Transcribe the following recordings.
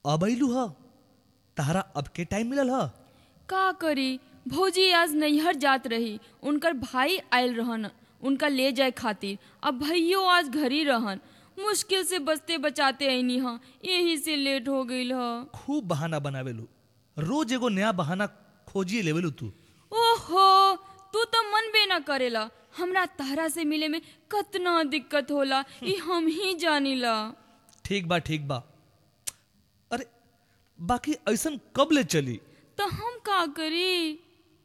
अब अइलू ह? तहरा अब के टाइम मिलल ह? का करी, भौजी आज नैहर जात रही, उनकर भाई आयल रहन उनका ले जाए खातिर। अब भैयो आज घर ही रहन, मुश्किल से बचते बचाते ऐनी ह, यही से लेट हो गईल ह। खूब बहाना बनावेलू, रोज एगो नया बहाना खोजिए लेवेलू तू। ओहो, तू तो मन बे न करेला। हमरा तहरा से मिले में कतना दिक्कत होला, ई हम ही जानीला। ठीक बा। अरे बाकी ऐसन कब ले चली? तो हम का करी?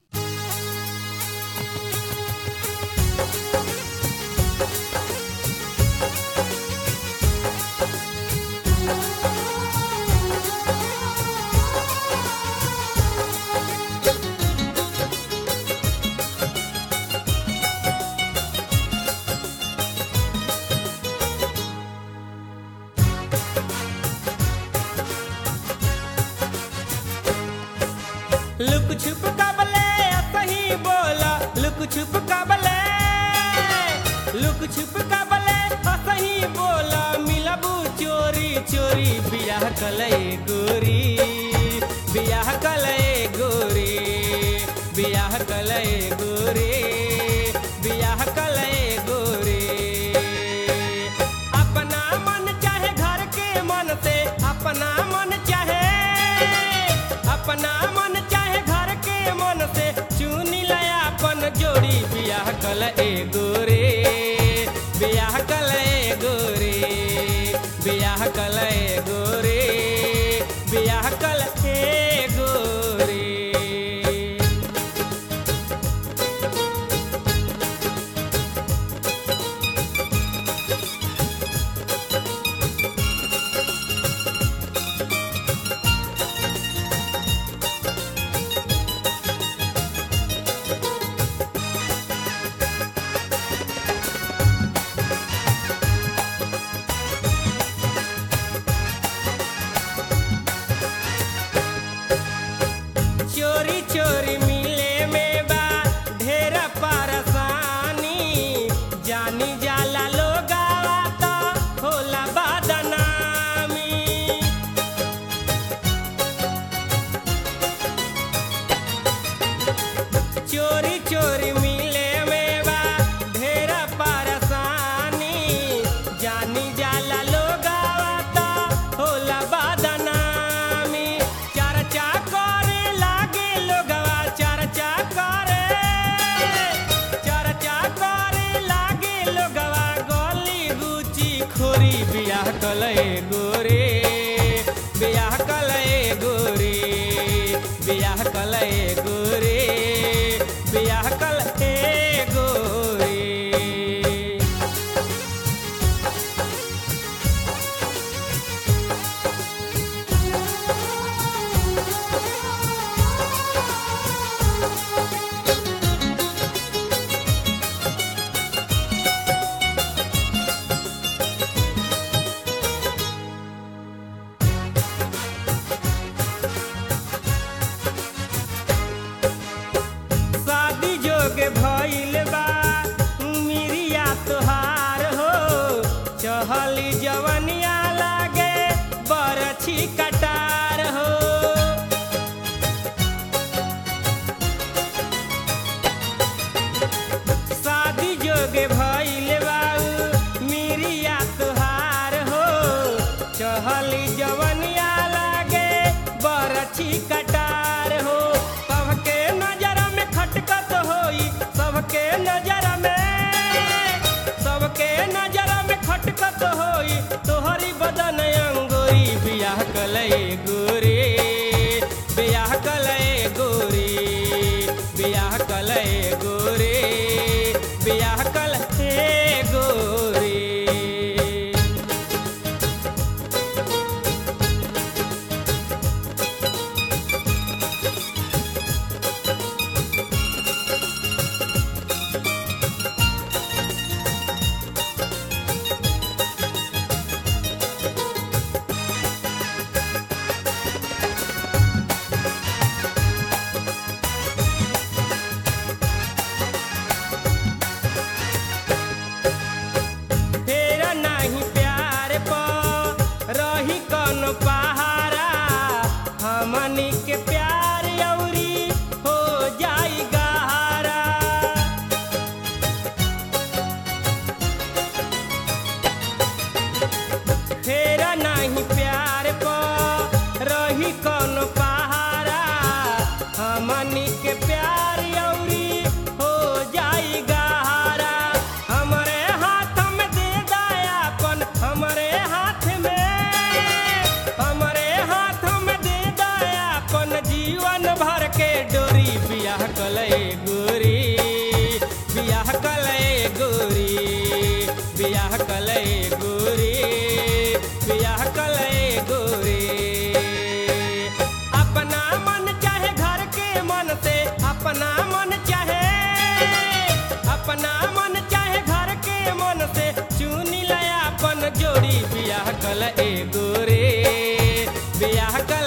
लुक छुप कबले सही बोला, लुक छुप कबले, लुक छुप कबले सही बोला, मिलबू चोरी चोरी बियाह कले गोरी, बियाह कले गोरी, बियाह कले गोरी, बियाह कले गोरी। अपना मन चाहे घर के मन से, अपना मन चाहे, अपना मन चाहे घर के मन से, चुनी लया अपन जोड़ी बियाह कल ए गोरे, बियाह कल ए गोरे, बियाह कल ए गोरे, बियाह कल ए गोरे। चोरी चोरी मिले में बा ढेर परेशानी, जानी जाला लोगावा तो होला बदनामी। चोरी चोरी मिले में बा ढेर परेशानी, जानी जाला लोगावा तो होला बदनामी। चर्चा करे लागे लोगवा, चर्चा करे, चर्चा करे लागे लोगवा, गली गुची खोरी बियाह कले गोरे, बियाह कले गोरे, बियाह कले गोरे, बियाह कले गोरे। शादी जोगे भइल बा उमिरिया तोहार हो, चहली जवनिया लागे बरछी कटार हो। शादी जोगे भइल बा उमिरिया तोहार हो, चहली जवनिया लागे बरछी कटार हो। सबके नजर में खटकत होई, सबके नजर में, सबके नजर में खटकत होई, तोहरी बदन अंगोरी बियाह कले गोरी, बियाह कले गोरी, बियाह कले गोरी, बियाह कले गोरी। बियाह कल